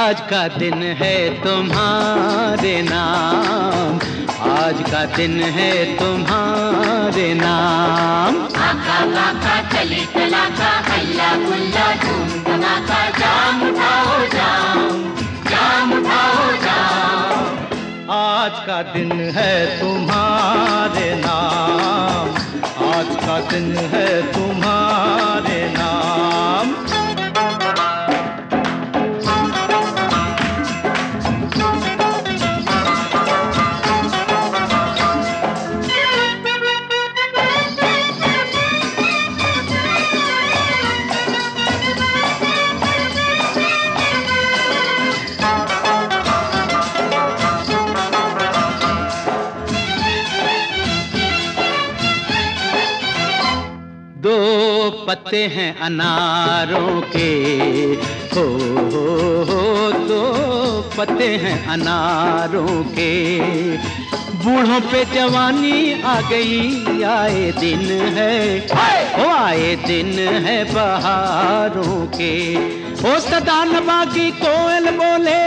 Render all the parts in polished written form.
आज का दिन है तुम्हारे नाम, आज का दिन है तुम्हारे नाम। आका बाका चली चलाका हल्ला गुल्ला धूम धमाका, जाम उठाओ जाम, जाम उठाओ जाम। आज का दिन है तुम्हारे नाम, आज का दिन है तुम्हारे नाम। दो पत्ते हैं अनारों के, हो दो पत्ते हैं अनारों के। बूढ़ों पे जवानी आ गई, आए दिन है, ओ आए दिन है बहारों के। ओ सदा नबागी कोयल बोले,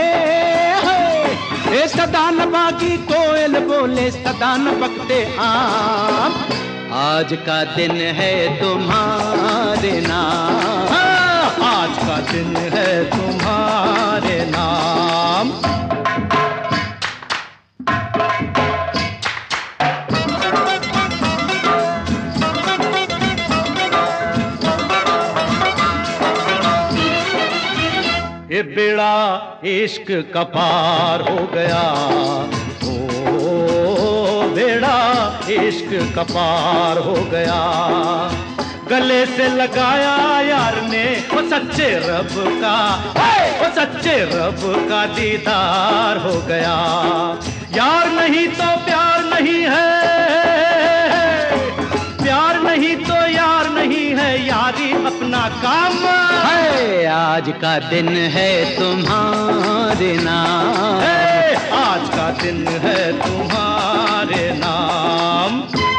ए सदा नबागी कोयल बोले, सदा न पकते आम। आज का दिन है तुम्हारे नाम, आज का दिन है तुम्हारे नाम। ये बेड़ा इश्क का पार हो गया, बेड़ा इश्क का पार हो गया। गले से लगाया यार ने वो सच्चे रब का, वो सच्चे रब का दीदार हो गया। यार नहीं तो प्यार नहीं है, प्यार नहीं तो यार नहीं है, यारी अपना काम है। आज का दिन है तुम्हारे नाम, आज का दिन है तुम्हारे नाम।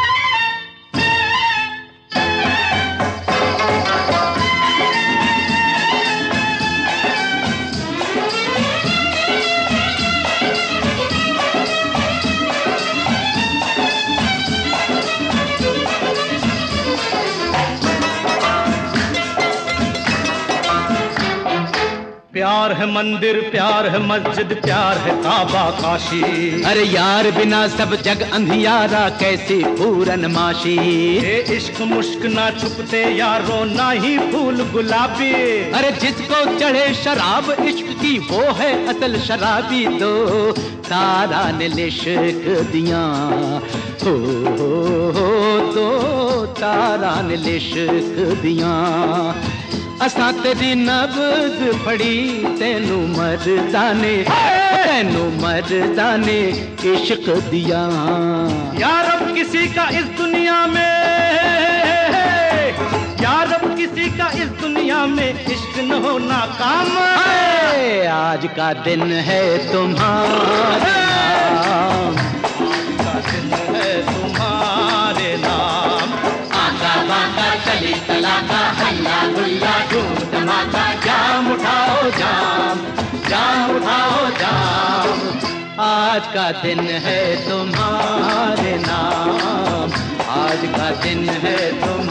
प्यार है मंदिर, प्यार है मस्जिद, प्यार है काबा काशी। अरे यार बिना सब जग अंधियारा, कैसी पूरन माशी। ये इश्क मुश्क ना छुपते यारो, ना ही फूल गुलाबी। अरे जिसको चढ़े शराब इश्क की, वो है असल शराबी। दो तारा ने लिश्क दिया, हो दो तारा ने लिश्क दिया। असां तेरी नब्ज फड़ी, तेनू मर्दाने, तेनू मर्दाने इश्क दिया। यार अब किसी का इस दुनिया में, यार अब किसी का इस दुनिया में इश्क न होना काम है। आज का दिन है तुम्हारे नाम, आज का दिन है तुम्हारे नाम। आका बाका चली चलाका हल्ला गुल्ला धूम धमाका, जाम उठाओ जाम, जाम उठाओ जाम। आज का दिन है तुम्हारे नाम, आज का दिन है तुम्हारे